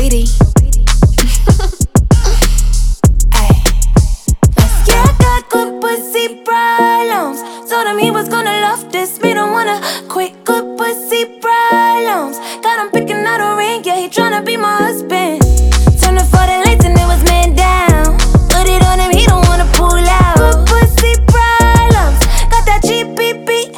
greedy. Yeah, I got good pussy problems. Told him he was gonna love this. Me don't wanna quit. Good pussy problems. Got him picking out a ring. Yeah, he tryna be my husband. Turned the 40 lights and it was man down. Put it on him, he don't wanna pull out. Good pussy problems. Got that GPP.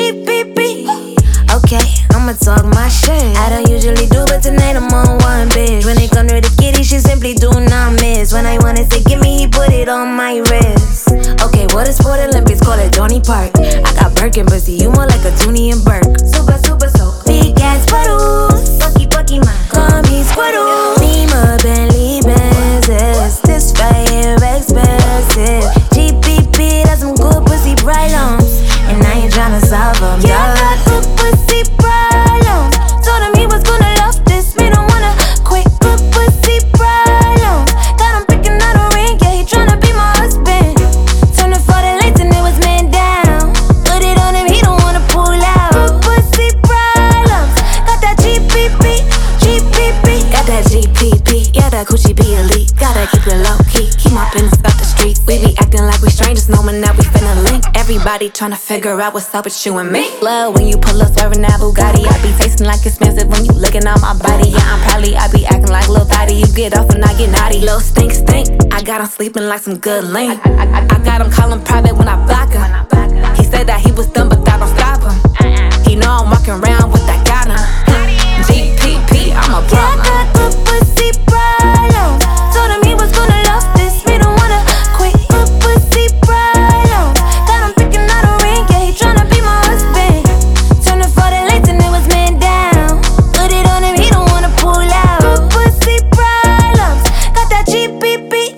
Okay, I'ma talk my shit. I don't usually do, but tonight I'm on one bitch. When it come to the kitty, she simply do not miss. When I wanna say give me, he put it on my wrist. Okay, what is Sport Olympics? Call it Johnny Park. I got Birkin pussy, you more like a Toonie and Burke. Super, so big ass puddles. Bucky, man. Call me Squirtle. Beamer, Bentley, Benzes. This right here expensive. GPP, that's some good pussy problems. And I ain't tryna solve them. Yeah, I got good pussy problems. Told him he was gonna love this. Me don't wanna quit. Good pussy problems. Got him picking out a ring. Yeah, he tryna be my husband. Turned the 40 lights and it was man down. Put it on him, he don't wanna pull out. Good pussy problems. Got that GPP. Got that GPP. Yeah, that Gucci be elite. Gotta keep it low key. Keep my business out the streets. We be acting like we strangers, knowing that we finna link. Everybody tryna figure out what's up with you and me. Love when you pull up swerving that Bugatti. I be tasting like expensive when you looking at my body. Yeah, I be acting like Lil Thotty. You get off and I get naughty. Lil stink. I got him sleeping like some good link. I got him calling private when I block him. He said that he was done, but that don't stop him. He know I'm walking around with that got him. GPP, I'm a problem. Yeah, I got good pussy problems. Told him he was gonna love this. Me don't wanna quit. Good pussy problems. Got him picking out a ring. Yeah, he tryna be my husband. Turned the 40 lights and it was man down. Put it on him, he don't wanna pull out. Good pussy problems. Got that GPP.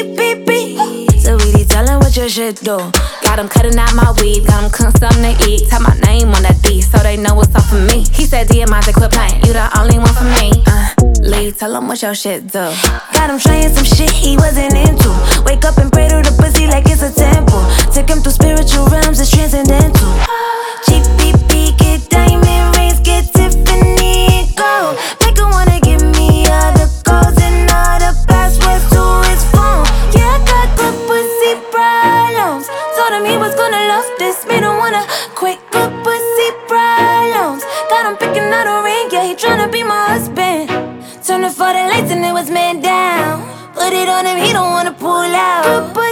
So we be tellin' what your shit do. Got him cutting out my weed. Got him cooking something to eat. Tell my name on that D so they know what's up for me. He said Diamante, quit playing. You the only one for me. Lee, tell him what your shit do. Got him trying some shit he wasn't into. Wake up and pray to the pussy like it's a temple. Take him through spiritual realms, it's transcendental. GPP, get diamond rings, get Tiffany and gold. Make her wanna give me all the codes and all the passwords to his phone. Yeah, I got good pussy problems. Told him he was gonna love this. Me don't wanna quit. Good pussy problems. Got him picking out a ring. Yeah, he tryna be my husband. Turned the 40 lights and it was man down. Put it on him, he don't wanna pull out. Good pussy